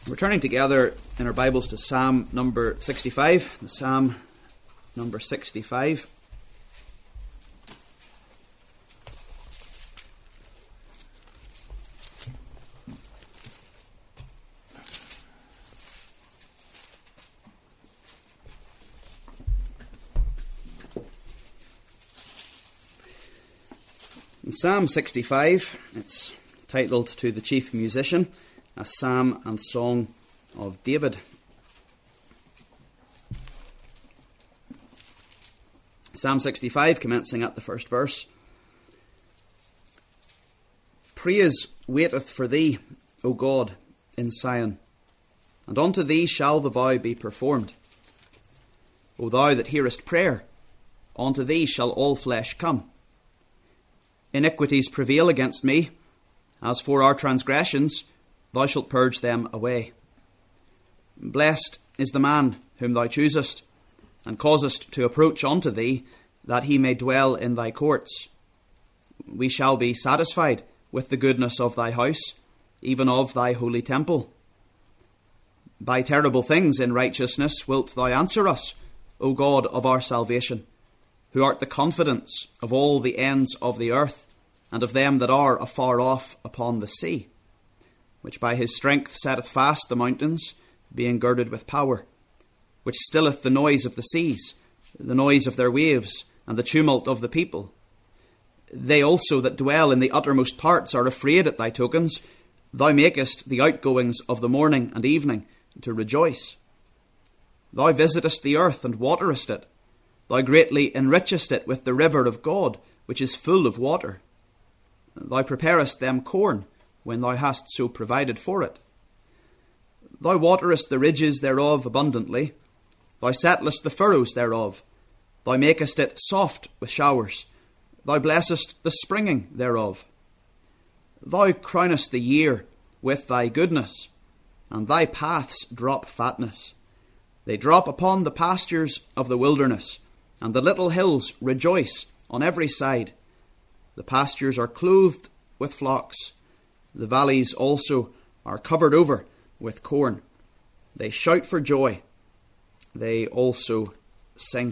We're turning together in our Bibles to Psalm number 65. Psalm number 65. In Psalm 65, it's titled "To the Chief Musician, a Psalm and Song of David." Psalm 65, commencing at the first verse. Praise waiteth for thee, O God, in Sion, and unto thee shall the vow be performed. O thou that hearest prayer, unto thee shall all flesh come. Iniquities prevail against me. As for our transgressions, thou shalt purge them away. Blessed is the man whom thou choosest, and causest to approach unto thee, that he may dwell in thy courts. We shall be satisfied with the goodness of thy house, even of thy holy temple. By terrible things in righteousness wilt thou answer us, O God of our salvation, who art the confidence of all the ends of the earth, and of them that are afar off upon the sea, which by his strength setteth fast the mountains, being girded with power, which stilleth the noise of the seas, the noise of their waves, and the tumult of the people. They also that dwell in the uttermost parts are afraid at thy tokens. Thou makest the outgoings of the morning and evening to rejoice. Thou visitest the earth and waterest it. Thou greatly enrichest it with the river of God, which is full of water. Thou preparest them corn, when thou hast so provided for it. Thou waterest the ridges thereof abundantly. Thou settlest the furrows thereof. Thou makest it soft with showers. Thou blessest the springing thereof. Thou crownest the year with thy goodness, and thy paths drop fatness. They drop upon the pastures of the wilderness, and the little hills rejoice on every side. The pastures are clothed with flocks. The valleys also are covered over with corn. They shout for joy. They also sing.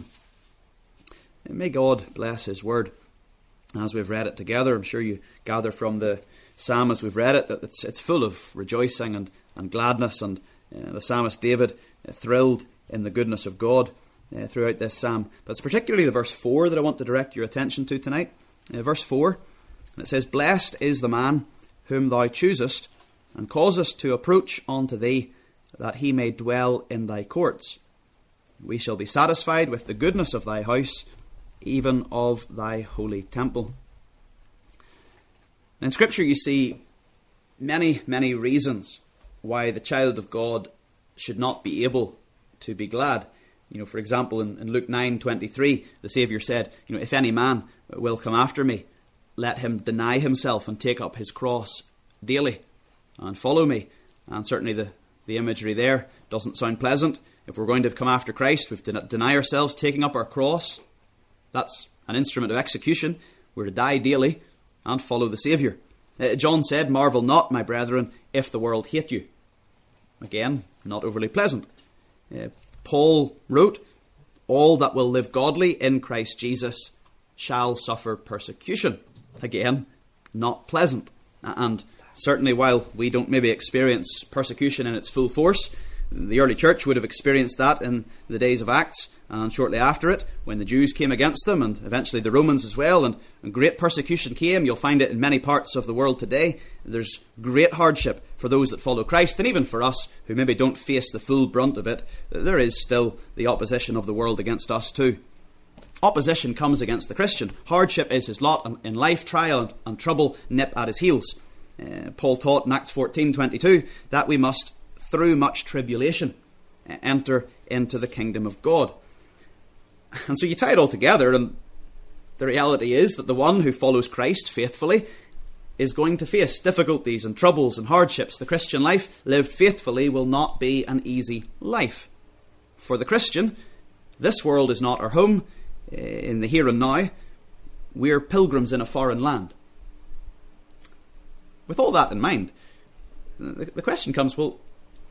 And may God bless his word as we've read it together. I'm sure you gather from the psalm as we've read it that it's full of rejoicing and gladness, and the psalmist David thrilled in the goodness of God throughout this psalm. But it's particularly the verse 4 that I want to direct your attention to tonight. Verse 4, and it says, Blessed is the man whom thou choosest, and causest to approach unto thee, that he may dwell in thy courts. We shall be satisfied with the goodness of thy house, even of thy holy temple. In Scripture you see many, many reasons why the child of God should not be able to be glad. For example, in Luke 9:23, the Saviour said, if any man will come after me, let him deny himself and take up his cross daily and follow me. And certainly the imagery there doesn't sound pleasant. If we're going to come after Christ, we have to deny ourselves, taking up our cross. That's an instrument of execution. We're to die daily and follow the Saviour. John said, Marvel not, my brethren, if the world hate you. Again, not overly pleasant. Paul wrote, all that will live godly in Christ Jesus shall suffer persecution. Again, not pleasant. And certainly while we don't maybe experience persecution in its full force, the early church would have experienced that in the days of Acts and shortly after it, when the Jews came against them, and eventually the Romans as well, and great persecution came. You'll find it in many parts of the world today. There's great hardship for those that follow Christ, and even for us who maybe don't face the full brunt of it, there is still the opposition of the world against us too. Opposition comes against the Christian. Hardship is his lot in life, trial and trouble nip at his heels. Paul taught in Acts 14:22 that we must, through much tribulation, enter into the kingdom of God. And so you tie it all together, and the reality is that the one who follows Christ faithfully is going to face difficulties and troubles and hardships. The Christian life lived faithfully will not be an easy life. For the Christian, this world is not our home in the here and now. We're pilgrims in a foreign land. With all that in mind, the question comes, well,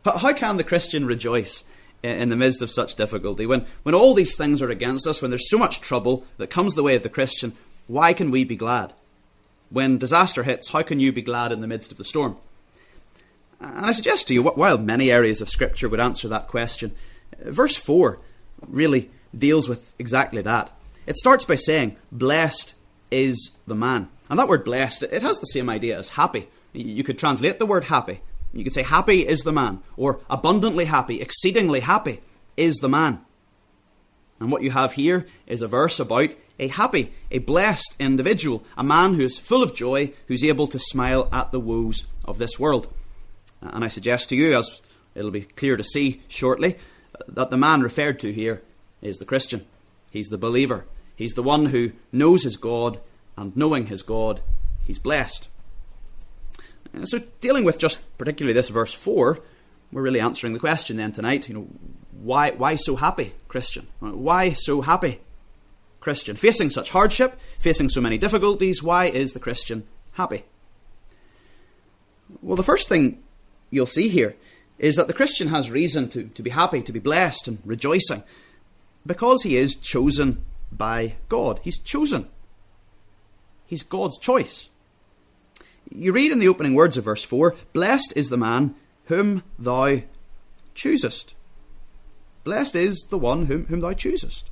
How can the Christian rejoice in the midst of such difficulty? When all these things are against us, when there's so much trouble that comes the way of the Christian, why can we be glad? When disaster hits, how can you be glad in the midst of the storm? And I suggest to you, while many areas of Scripture would answer that question, verse 4 really deals with exactly that. It starts by saying, blessed is the man. And that word blessed, it has the same idea as happy. You could translate the word happy. You could say happy is the man, or abundantly happy, exceedingly happy is the man. And what you have here is a verse about a happy, a blessed individual, a man who is full of joy, who's able to smile at the woes of this world. And I suggest to you, as it'll be clear to see shortly, that the man referred to here is the Christian. He's the believer. He's the one who knows his God, and knowing his God, he's blessed. So dealing with just particularly this verse 4, we're really answering the question then tonight, why so happy, Christian? Why so happy, Christian? Facing such hardship, facing so many difficulties, why is the Christian happy? Well, the first thing you'll see here is that the Christian has reason to be happy, to be blessed and rejoicing, because he is chosen by God. He's chosen. He's God's choice. You read in the opening words of verse 4, blessed is the man whom thou choosest. Blessed is the one whom thou choosest.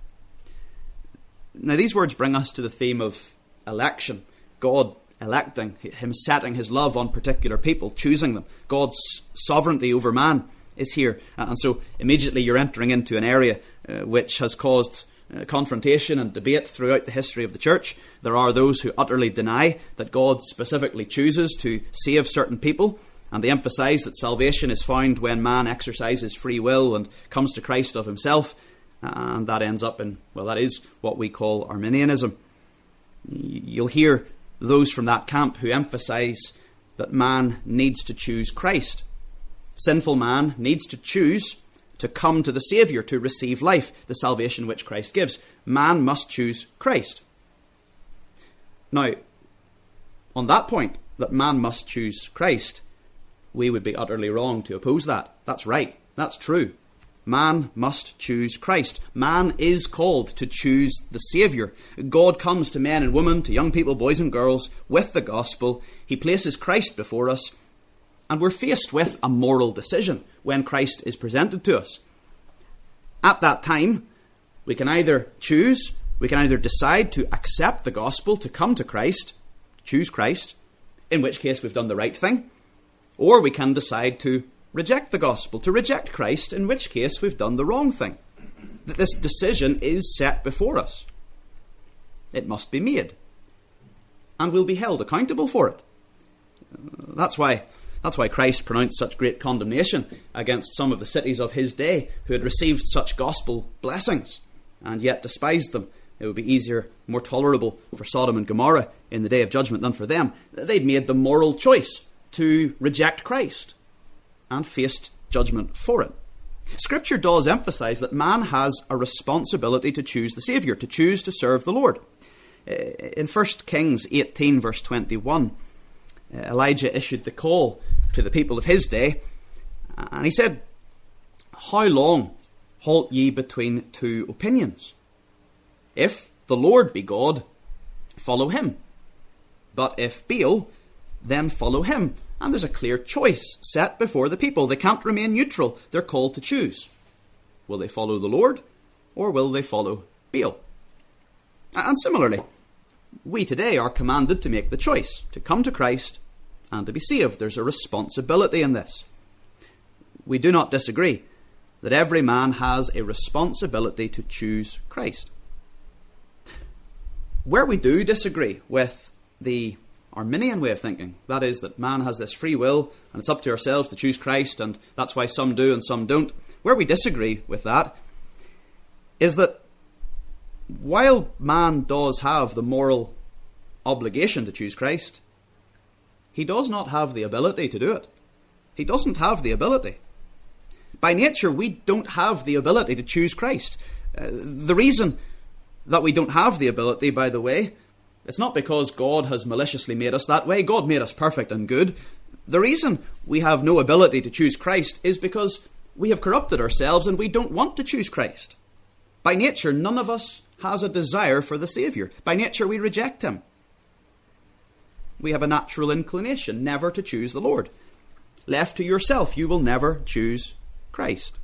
Now these words bring us to the theme of election. God electing, him setting his love on particular people, choosing them. God's sovereignty over man is here. And so immediately you're entering into an area which has caused confrontation and debate throughout the history of the church. There are those who utterly deny that God specifically chooses to save certain people, and they emphasise that salvation is found when man exercises free will and comes to Christ of himself, and that ends up in, well, that is what we call Arminianism. You'll hear those from that camp who emphasise that man needs to choose Christ. Sinful man needs to choose to come to the Saviour, to receive life, the salvation which Christ gives. Man must choose Christ. Now, on that point, that man must choose Christ, we would be utterly wrong to oppose that. That's right. That's true. Man must choose Christ. Man is called to choose the Saviour. God comes to men and women, to young people, boys and girls, with the gospel. He places Christ before us, and we're faced with a moral decision when Christ is presented to us. At that time, we can either decide to accept the gospel, to come to Christ, choose Christ, in which case we've done the right thing, or we can decide to reject the gospel, to reject Christ, in which case we've done the wrong thing. That this decision is set before us. It must be made, and we'll be held accountable for it. That's why Christ pronounced such great condemnation against some of the cities of his day who had received such gospel blessings and yet despised them. It would be easier, more tolerable for Sodom and Gomorrah in the day of judgment than for them. They'd made the moral choice to reject Christ and faced judgment for it. Scripture does emphasise that man has a responsibility to choose the Saviour, to choose to serve the Lord. In 1 Kings 18 verse 21, Elijah issued the call to the people of his day, and he said, "How long halt ye between two opinions? If the Lord be God, follow him. But if Baal, then follow him." And there's a clear choice set before the people. They can't remain neutral. They're called to choose. Will they follow the Lord, or will they follow Baal? And similarly, we today are commanded to make the choice, to come to Christ and to be saved. There's a responsibility in this. We do not disagree that every man has a responsibility to choose Christ. Where we do disagree with the Arminian way of thinking, that is, that man has this free will and it's up to ourselves to choose Christ, and that's why some do and some don't, where we disagree with that is that while man does have the moral obligation to choose Christ, he does not have the ability to do it. He doesn't have the ability. By nature, we don't have the ability to choose Christ. The reason that we don't have the ability, by the way, it's not because God has maliciously made us that way. God made us perfect and good. The reason we have no ability to choose Christ is because we have corrupted ourselves and we don't want to choose Christ. By nature, none of us has a desire for the Saviour. By nature, we reject him. We have a natural inclination never to choose the Lord. Left to yourself, you will never choose Christ.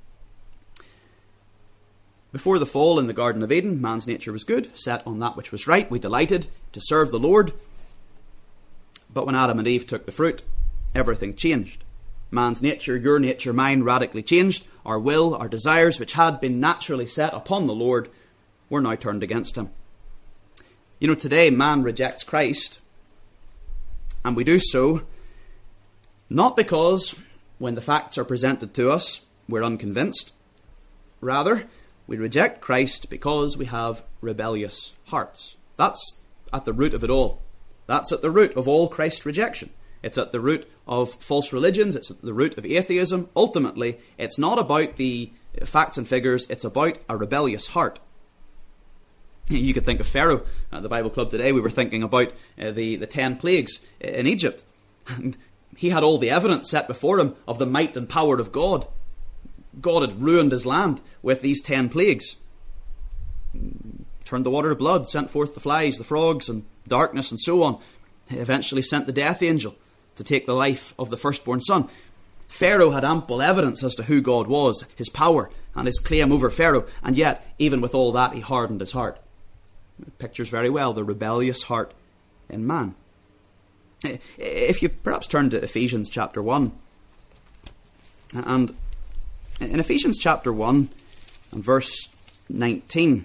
Before the fall in the Garden of Eden, man's nature was good, set on that which was right. We delighted to serve the Lord. But when Adam and Eve took the fruit, everything changed. Man's nature, your nature, mine, radically changed. Our will, our desires, which had been naturally set upon the Lord, were now turned against him. You know, today man rejects Christ, and we do so not because when the facts are presented to us, we're unconvinced. Rather, we reject Christ because we have rebellious hearts. That's at the root of it all. That's at the root of all Christ rejection. It's at the root of false religions. It's at the root of atheism. Ultimately, it's not about the facts and figures. It's about a rebellious heart. You could think of Pharaoh. At the Bible Club today, we were thinking about the 10 plagues in Egypt. And he had all the evidence set before him of the might and power of God. God had ruined his land with these 10 plagues. Turned the water to blood, sent forth the flies, the frogs, and darkness, and so on. He eventually sent the death angel to take the life of the firstborn son. Pharaoh had ample evidence as to who God was, his power, and his claim over Pharaoh. And yet, even with all that, he hardened his heart. It pictures very well the rebellious heart in man. If you perhaps turn to Ephesians chapter 1. And in Ephesians chapter 1 and verse 19.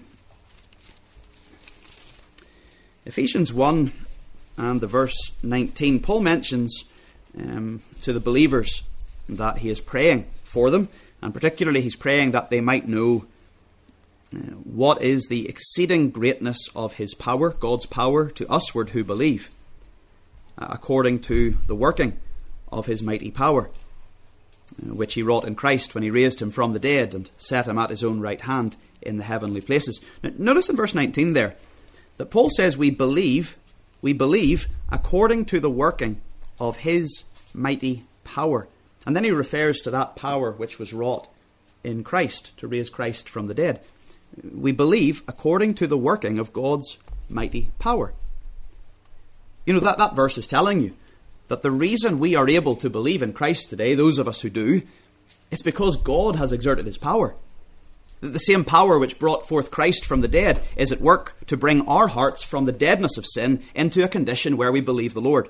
Ephesians 1 and the verse 19. Paul mentions to the believers that he is praying for them. And particularly he's praying that they might know what is the exceeding greatness of his power, God's power to usward who believe, according to the working of his mighty power, which he wrought in Christ when he raised him from the dead and set him at his own right hand in the heavenly places. Now, notice in verse 19 there that Paul says we believe according to the working of his mighty power. And then he refers to that power which was wrought in Christ to raise Christ from the dead. We believe according to the working of God's mighty power. You know, that verse is telling you that the reason we are able to believe in Christ today, those of us who do, it's because God has exerted his power. The same power which brought forth Christ from the dead is at work to bring our hearts from the deadness of sin into a condition where we believe the Lord.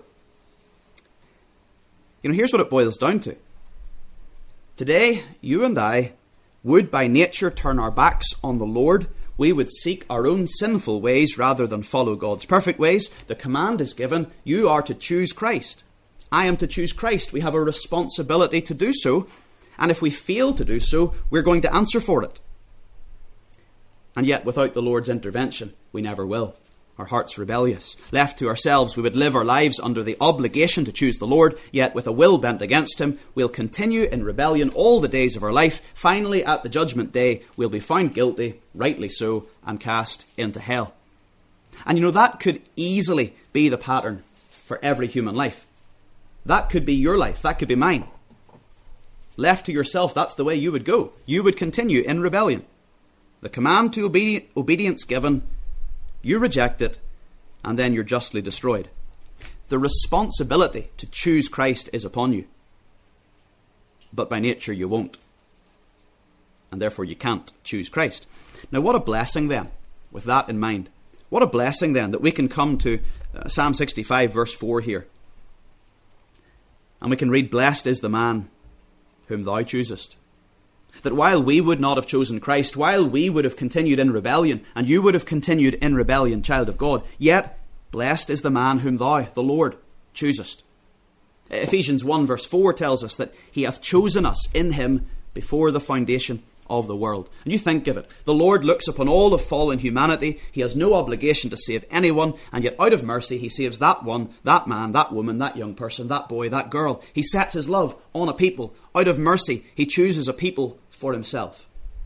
You know, here's what it boils down to. Today, you and I would by nature turn our backs on the Lord. We would seek our own sinful ways rather than follow God's perfect ways. The command is given, you are to choose Christ. I am to choose Christ. We have a responsibility to do so. And if we fail to do so, we're going to answer for it. And yet, without the Lord's intervention, we never will. Our hearts rebellious. Left to ourselves, we would live our lives under the obligation to choose the Lord, yet with a will bent against him, we'll continue in rebellion all the days of our life. Finally, at the judgment day, we'll be found guilty, rightly so, and cast into hell. And you know, that could easily be the pattern for every human life. That could be your life. That could be mine. Left to yourself, that's the way you would go. You would continue in rebellion. The command to obedience given, you reject it, and then you're justly destroyed. The responsibility to choose Christ is upon you. But by nature you won't. And therefore you can't choose Christ. Now what a blessing then, with that in mind. What a blessing then that we can come to Psalm 65 verse 4 here. And we can read, blessed is the man whom thou choosest. That while we would not have chosen Christ, while we would have continued in rebellion, and you would have continued in rebellion, child of God, yet blessed is the man whom thou, the Lord, choosest. Ephesians 1 verse 4 tells us that he hath chosen us in him before the foundation of the world. And you think of it, the Lord looks upon all of fallen humanity. He has no obligation to save anyone, and yet out of mercy he saves that one, that man, that woman, that young person, that boy, that girl. He sets his love on a people. Out of mercy he chooses a people for himself.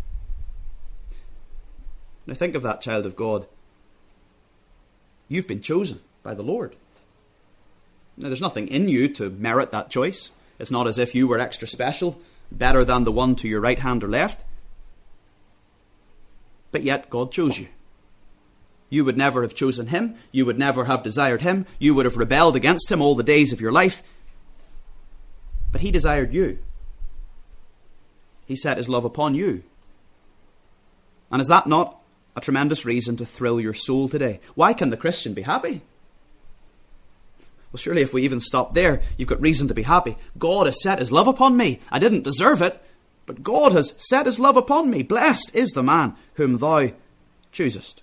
Now think of that, child of God. You've been chosen by the Lord. Now, there's nothing in you to merit that choice. It's not as if you were extra special, better than the one to your right hand or left. But yet God chose you. You would never have chosen him. You would never have desired him. You would have rebelled against him all the days of your life. But he desired you. He set his love upon you. And is that not a tremendous reason to thrill your soul today? Why can the Christian be happy? Well, surely if we even stop there, you've got reason to be happy. God has set his love upon me. I didn't deserve it, but God has set his love upon me. Blessed is the man whom thou choosest.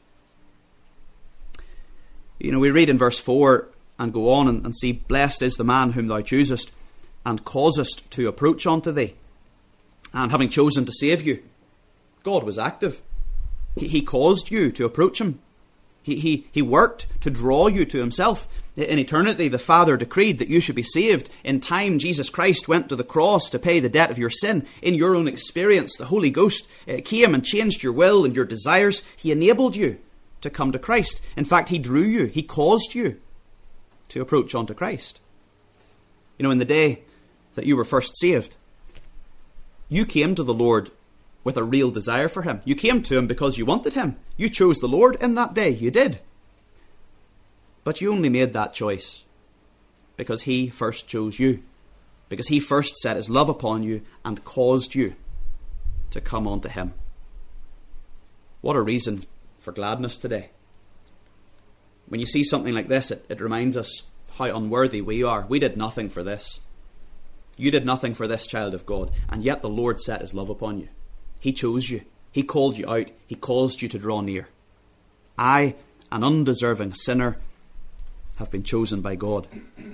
We read in verse 4 and go on and see, blessed is the man whom thou choosest and causest to approach unto thee. And having chosen to save you, God was active. He caused you to approach him. He worked to draw you to himself. In eternity, the Father decreed that you should be saved. In time, Jesus Christ went to the cross to pay the debt of your sin. In your own experience, the Holy Ghost came and changed your will and your desires. He enabled you to come to Christ. In fact, he drew you. He caused you to approach unto Christ. In the day that you were first saved, you came to the Lord with a real desire for him. You came to him because you wanted him. You chose the Lord in that day. You did. But you only made that choice because he first chose you. Because he first set his love upon you and caused you to come unto him. What a reason for gladness today. When you see something like this, it reminds us how unworthy we are. We did nothing for this. You did nothing for this, child of God, and yet the Lord set his love upon you. He chose you. He called you out. He caused you to draw near. I, an undeserving sinner, have been chosen by God.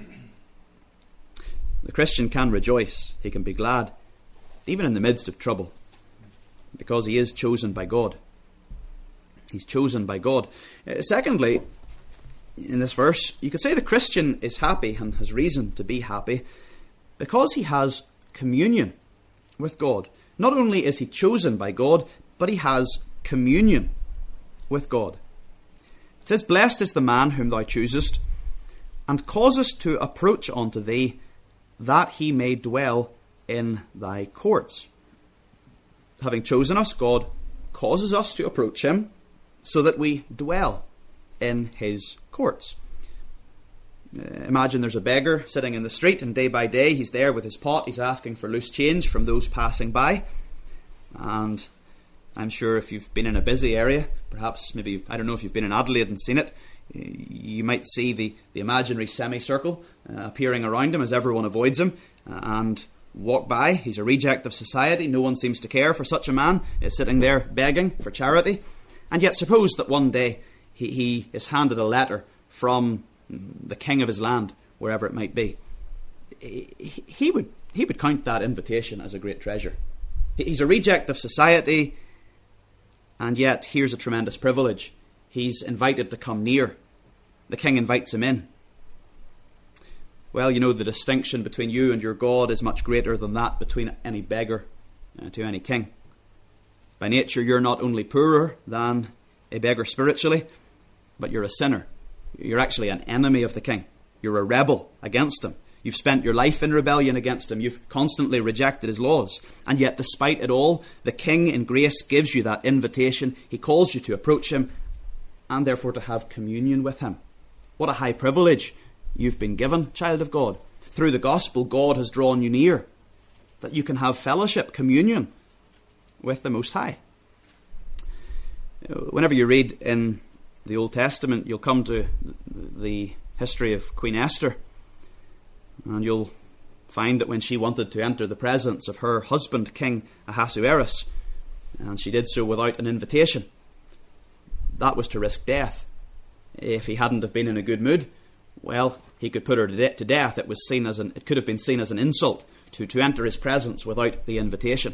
The Christian can rejoice. He can be glad, even in the midst of trouble, because he is chosen by God. He's chosen by God. Secondly, in this verse, you could say the Christian is happy and has reason to be happy because he has communion with God. Not only is he chosen by God, but he has communion with God. It says, blessed is the man whom thou choosest, and causest to approach unto thee, that he may dwell in thy courts. Having chosen us, God causes us to approach him, so that we dwell in his courts. Imagine there's a beggar sitting in the street, and day by day he's there with his pot. He's asking for loose change from those passing by. And I'm sure if you've been in a busy area, perhaps maybe, I don't know if you've been in Adelaide and seen it, you might see the imaginary semicircle appearing around him as everyone avoids him and walk by. He's a reject of society. No one seems to care for such a man, sitting there begging for charity. And yet suppose that one day he is handed a letter from the king of his land, wherever it might be. He would count that invitation as a great treasure. He's a reject of society, and yet here's a tremendous privilege. He's invited to come near. The king invites him in. Well, the distinction between you and your God is much greater than that between any beggar to any king. By nature, you're not only poorer than a beggar spiritually, but you're a sinner. You're actually an enemy of the king. You're a rebel against him. You've spent your life in rebellion against him. You've constantly rejected his laws. And yet, despite it all, the king in grace gives you that invitation. He calls you to approach him and therefore to have communion with him. What a high privilege you've been given, child of God. Through the gospel, God has drawn you near, that you can have fellowship, communion with the Most High. Whenever you read in the Old Testament, you'll come to the history of Queen Esther, and you'll find that when she wanted to enter the presence of her husband, King Ahasuerus, and she did so without an invitation, that was to risk death. If he hadn't have been in a good mood, well, he could put her to death. It could have been seen as an insult to enter his presence without the invitation.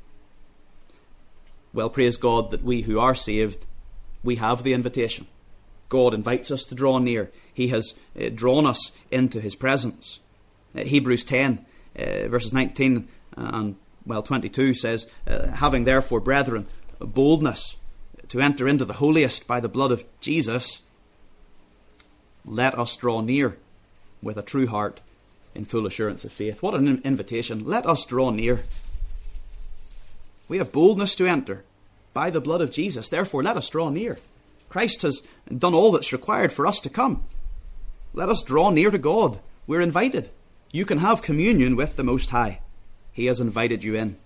Well, praise God that we who are saved, we have the invitation. God invites us to draw near. He has drawn us into his presence. Hebrews 10, verses 19 and 22 says, having therefore, brethren, boldness to enter into the holiest by the blood of Jesus, let us draw near with a true heart in full assurance of faith. What an invitation. Let us draw near. We have boldness to enter by the blood of Jesus. Therefore, let us draw near. Christ has done all that's required for us to come. Let us draw near to God. We're invited. You can have communion with the Most High. He has invited you in.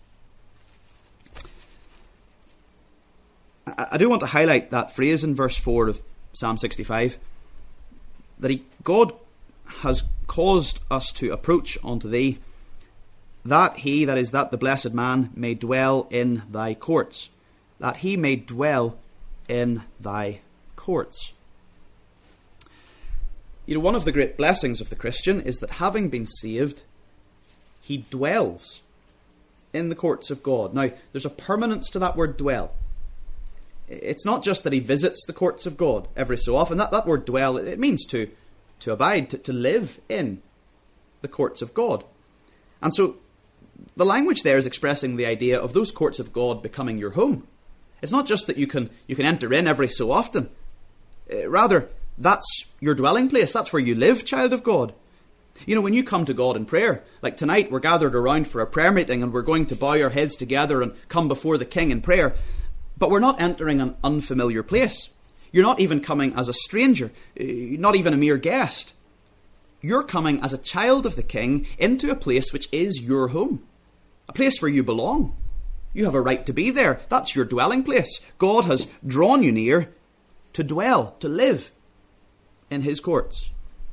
I do want to highlight that phrase in verse 4 of Psalm 65, that God has caused us to approach unto thee, that he, that is, that the blessed man, may dwell in thy courts. That he may dwell in thy courts. You know, one of the great blessings of the Christian is that having been saved, he dwells in the courts of God. Now, there's a permanence to that word dwell. It's not just that he visits the courts of God every so often. That word dwell, it means to abide, to live in the courts of God. And so the language there is expressing the idea of those courts of God becoming your home. It's not just that you can enter in every so often. Rather, that's your dwelling place. That's where you live, child of God. You know, when you come to God in prayer, like tonight we're gathered around for a prayer meeting and we're going to bow our heads together and come before the King in prayer, but we're not entering an unfamiliar place. You're not even coming as a stranger, not even a mere guest. You're coming as a child of the King into a place which is your home, a place where you belong. You have a right to be there. That's your dwelling place. God has drawn you near to dwell, to live in his courts.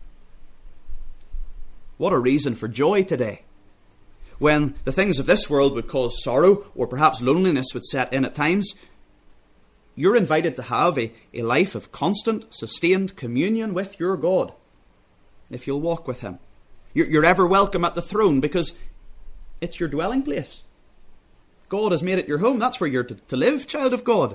What a reason for joy today. When the things of this world would cause sorrow, or perhaps loneliness would set in at times, you're invited to have a life of constant, sustained communion with your God, if you'll walk with him. You're ever welcome at the throne because it's your dwelling place. God has made it your home. That's where you're to live, child of God.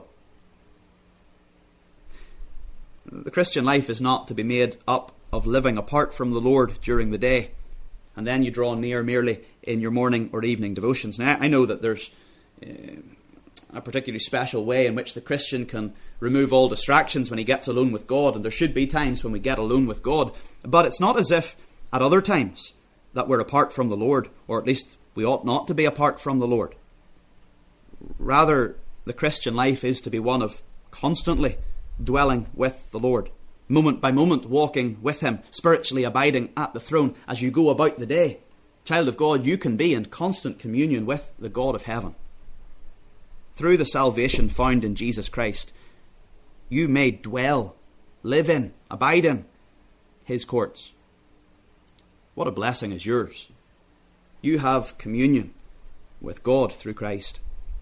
The Christian life is not to be made up of living apart from the Lord during the day, and then you draw near merely in your morning or evening devotions. Now, I know that there's a particularly special way in which the Christian can remove all distractions when he gets alone with God, and there should be times when we get alone with God, but it's not as if at other times that we're apart from the Lord, or at least we ought not to be apart from the Lord. Rather, the Christian life is to be one of constantly dwelling with the Lord, moment by moment walking with him, spiritually abiding at the throne as you go about the day. Child of God, you can be in constant communion with the God of heaven. Through the salvation found in Jesus Christ, you may dwell, live in, abide in his courts. What a blessing is yours. You have communion with God through Christ.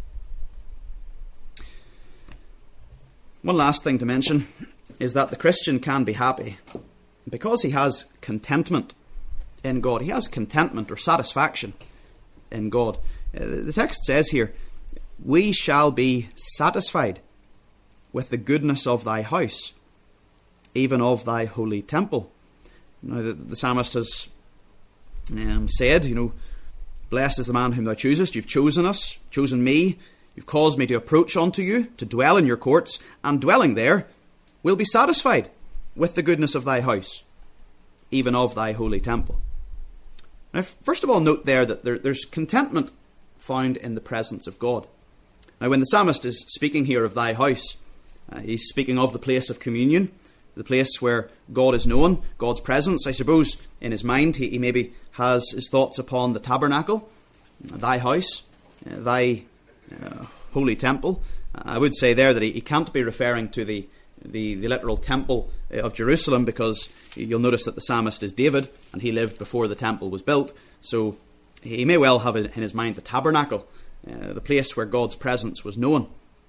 One last thing to mention is that the Christian can be happy because he has contentment in God. He has contentment or satisfaction in God. The text says here, we shall be satisfied with the goodness of thy house, even of thy holy temple. Now, the psalmist has said, blessed is the man whom thou choosest. You've chosen us, chosen me. You've caused me to approach unto you, to dwell in your courts, and dwelling there, we'll be satisfied with the goodness of thy house, even of thy holy temple. Now, first of all, note there that there's contentment found in the presence of God. Now, when the psalmist is speaking here of thy house, he's speaking of the place of communion, the place where God is known, God's presence. I suppose in his mind he maybe has his thoughts upon the tabernacle, thy house, thy holy temple. I would say there that he can't be referring to the literal temple of Jerusalem, because you'll notice that the psalmist is David and he lived before the temple was built, so he may well have in his mind the tabernacle, the place where God's presence was known.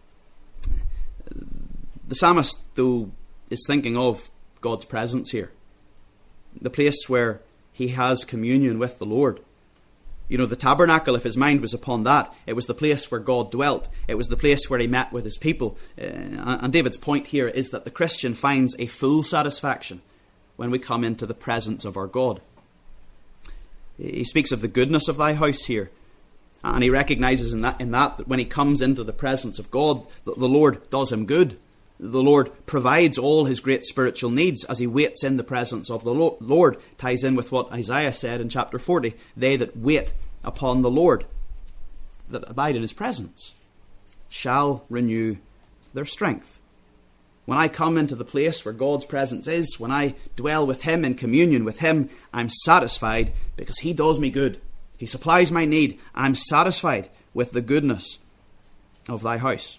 The psalmist, though, is thinking of God's presence here, the place where he has communion with the Lord. The tabernacle, if his mind was upon that, it was the place where God dwelt. It was the place where he met with his people. And David's point here is that the Christian finds a full satisfaction when we come into the presence of our God. He speaks of the goodness of thy house here. And he recognises in that when he comes into the presence of God, that the Lord does him good. The Lord provides all his great spiritual needs as he waits in the presence of the Lord. Ties in with what Isaiah said in chapter 40. They that wait upon the Lord, that abide in his presence, shall renew their strength. When I come into the place where God's presence is, when I dwell with him in communion with him, I'm satisfied because he does me good. He supplies my need. I'm satisfied with the goodness of thy house.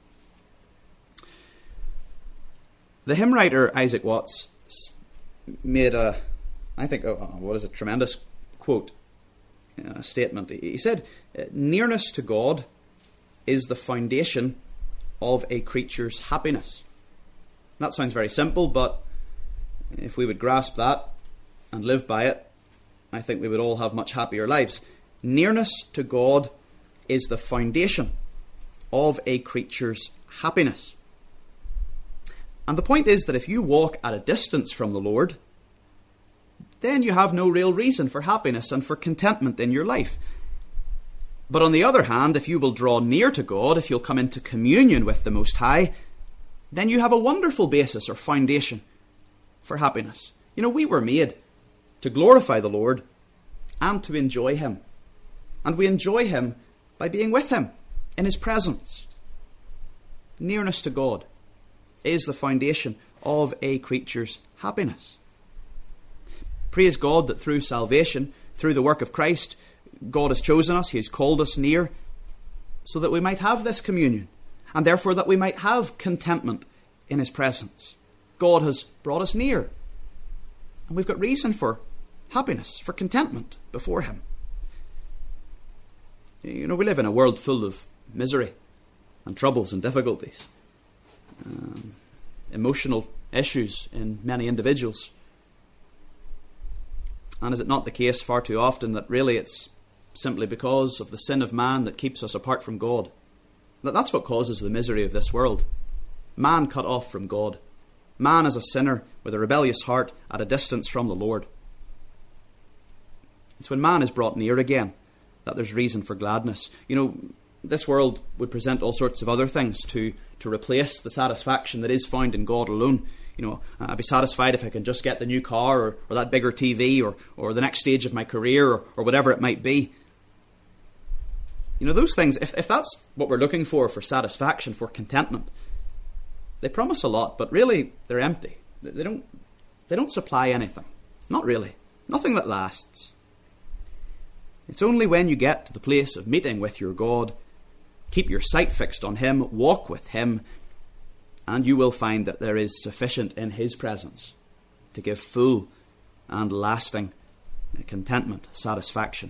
The hymn writer Isaac Watts made a tremendous quote, statement. He said, "Nearness to God is the foundation of a creature's happiness." That sounds very simple, but if we would grasp that and live by it, I think we would all have much happier lives. Nearness to God is the foundation of a creature's happiness. And the point is that if you walk at a distance from the Lord, then you have no real reason for happiness and for contentment in your life. But on the other hand, if you will draw near to God, if you'll come into communion with the Most High, then you have a wonderful basis or foundation for happiness. You know, we were made to glorify the Lord and to enjoy him. And we enjoy him by being with him in his presence. Nearness to God is the foundation of a creature's happiness. Praise God that through salvation, through the work of Christ, God has chosen us, he has called us near, so that we might have this communion, and therefore that we might have contentment in his presence. God has brought us near, and we've got reason for happiness, for contentment before him. You know, we live in a world full of misery and troubles and difficulties, emotional issues in many individuals. And is it not the case far too often that really it's simply because of the sin of man that keeps us apart from God? That's what causes the misery of this world. Man cut off from God. Man as a sinner with a rebellious heart at a distance from the Lord. It's when man is brought near again that there's reason for gladness. You know, this world would present all sorts of other things to replace the satisfaction that is found in God alone. You know, I'd be satisfied if I can just get the new car or that bigger TV or the next stage of my career or whatever it might be. You know, those things, if that's what we're looking for satisfaction, for contentment, they promise a lot, but really they're empty. They don't supply anything. Not really. Nothing that lasts. It's only when you get to the place of meeting with your God, keep your sight fixed on him, walk with him, and you will find that there is sufficient in his presence to give full and lasting contentment, satisfaction.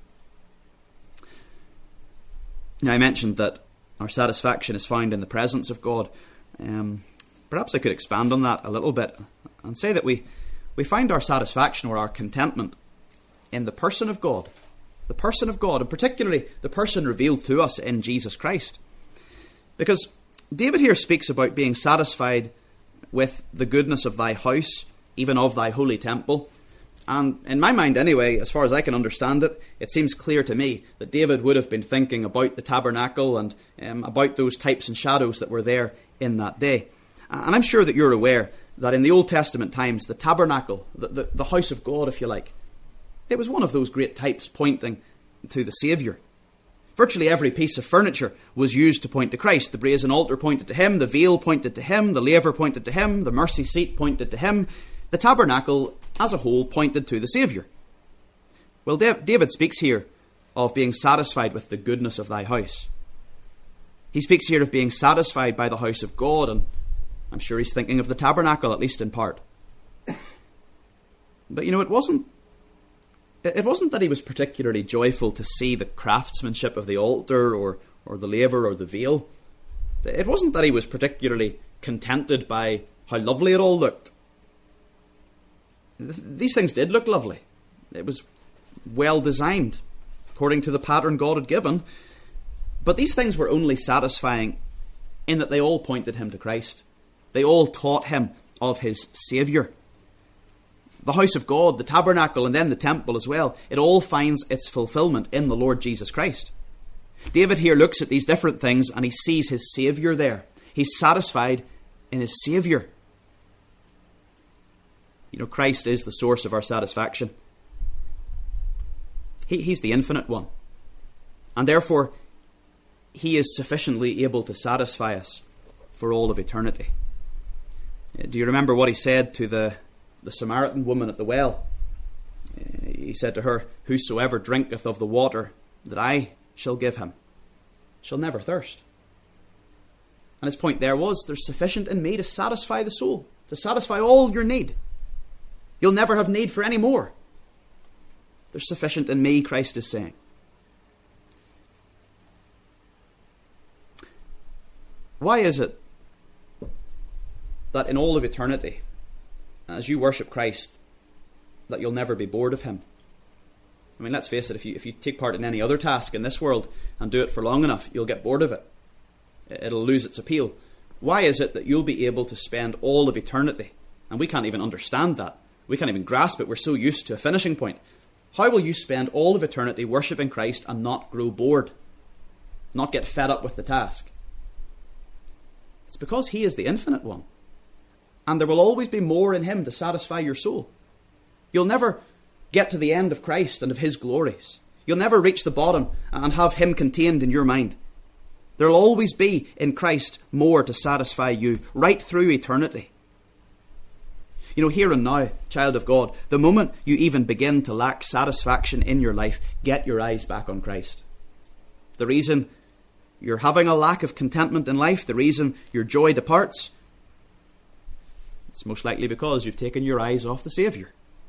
Now, I mentioned that our satisfaction is found in the presence of God. Perhaps I could expand on that a little bit and say that we find our satisfaction or our contentment in the person of God. The person of God, and particularly the person revealed to us in Jesus Christ. Because David here speaks about being satisfied with the goodness of thy house, even of thy holy temple. And in my mind anyway, as far as I can understand it, it seems clear to me that David would have been thinking about the tabernacle and about those types and shadows that were there in that day. And I'm sure that you're aware that in the Old Testament times, the tabernacle, the house of God, if you like, it was one of those great types pointing to the Saviour. Virtually every piece of furniture was used to point to Christ. The brazen altar pointed to him, the veil pointed to him, the laver pointed to him, the mercy seat pointed to him. The tabernacle as a whole pointed to the Saviour. Well, David speaks here of being satisfied with the goodness of thy house. He speaks here of being satisfied by the house of God, and I'm sure he's thinking of the tabernacle, at least in part. But you know, it wasn't that he was particularly joyful to see the craftsmanship of the altar or the laver or the veil. It wasn't that he was particularly contented by how lovely it all looked. These things did look lovely. It was well designed, according to the pattern God had given. But these things were only satisfying in that they all pointed him to Christ. They all taught him of his Saviour. The house of God, the tabernacle, and then the temple as well, it all finds its fulfillment in the Lord Jesus Christ. David here looks at these different things and he sees his Saviour there. He's satisfied in his Saviour. You know, Christ is the source of our satisfaction. He's the infinite one. And therefore, he is sufficiently able to satisfy us for all of eternity. Do you remember what he said to the Samaritan woman at the well? He said to her, "Whosoever drinketh of the water that I shall give him shall never thirst." And his point there was, there's sufficient in me to satisfy the soul, to satisfy all your need. You'll never have need for any more. There's sufficient in me, Christ is saying. Why is it that in all of eternity, as you worship Christ, that you'll never be bored of him? I mean, let's face it, if you take part in any other task in this world and do it for long enough, you'll get bored of it. It'll lose its appeal. Why is it that you'll be able to spend all of eternity, and we can't even understand that, we can't even grasp it, we're so used to a finishing point. How will you spend all of eternity worshipping Christ and not grow bored? Not get fed up with the task? It's because he is the infinite one. And there will always be more in him to satisfy your soul. You'll never get to the end of Christ and of his glories. You'll never reach the bottom and have him contained in your mind. There will always be in Christ more to satisfy you right through eternity. You know, here and now, child of God, the moment you even begin to lack satisfaction in your life, get your eyes back on Christ. The reason you're having a lack of contentment in life, the reason your joy departs, it's most likely because you've taken your eyes off the Saviour.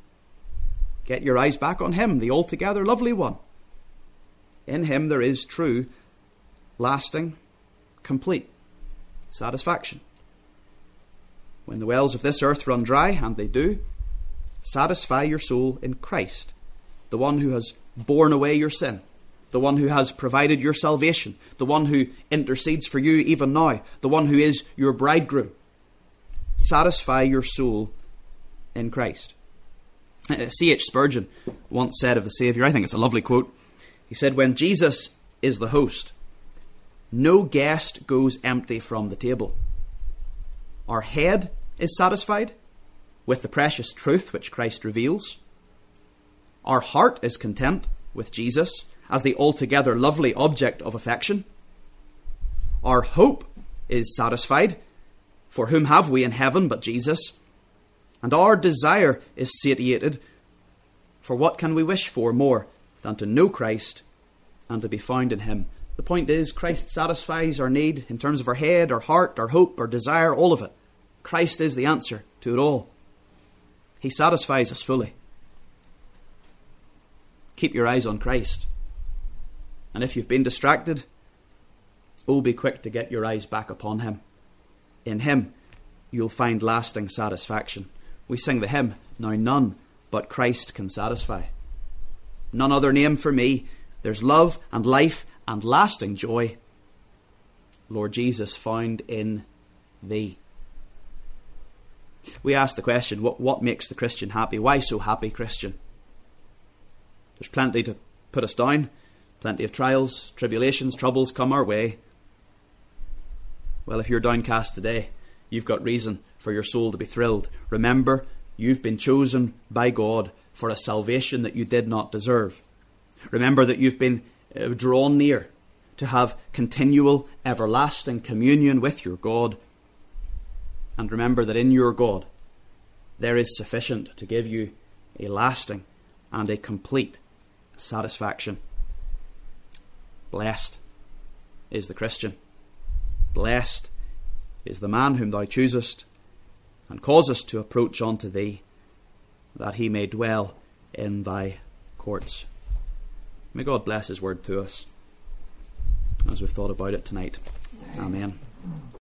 Get your eyes back on him, the altogether lovely one. In him there is true, lasting, complete satisfaction. When the wells of this earth run dry, and they do, satisfy your soul in Christ, the one who has borne away your sin, the one who has provided your salvation, the one who intercedes for you even now, the one who is your bridegroom. Satisfy your soul in Christ. C.H. Spurgeon once said of the Saviour, I think it's a lovely quote, he said, "When Jesus is the host, no guest goes empty from the table. Our head is satisfied with the precious truth which Christ reveals. Our heart is content with Jesus as the altogether lovely object of affection. Our hope is satisfied, for whom have we in heaven but Jesus? And our desire is satiated, for what can we wish for more than to know Christ and to be found in him?" The point is, Christ satisfies our need in terms of our head, our heart, our hope, our desire, all of it. Christ is the answer to it all. He satisfies us fully. Keep your eyes on Christ. And if you've been distracted, oh, be quick to get your eyes back upon him. In him, you'll find lasting satisfaction. We sing the hymn, "Now none but Christ can satisfy. None other name for me. There's love and life and lasting joy. Lord Jesus, found in thee." We ask the question, what makes the Christian happy? Why so happy, Christian? There's plenty to put us down. Plenty of trials, tribulations, troubles come our way. Well, if you're downcast today, you've got reason for your soul to be thrilled. Remember, you've been chosen by God for a salvation that you did not deserve. Remember that you've been drawn near to have continual, everlasting communion with your God. And remember that in your God, there is sufficient to give you a lasting and a complete satisfaction. Blessed is the Christian. Blessed is the man whom thou choosest and causest to approach unto thee, that he may dwell in thy courts. May God bless his word to us as we've thought about it tonight. Amen.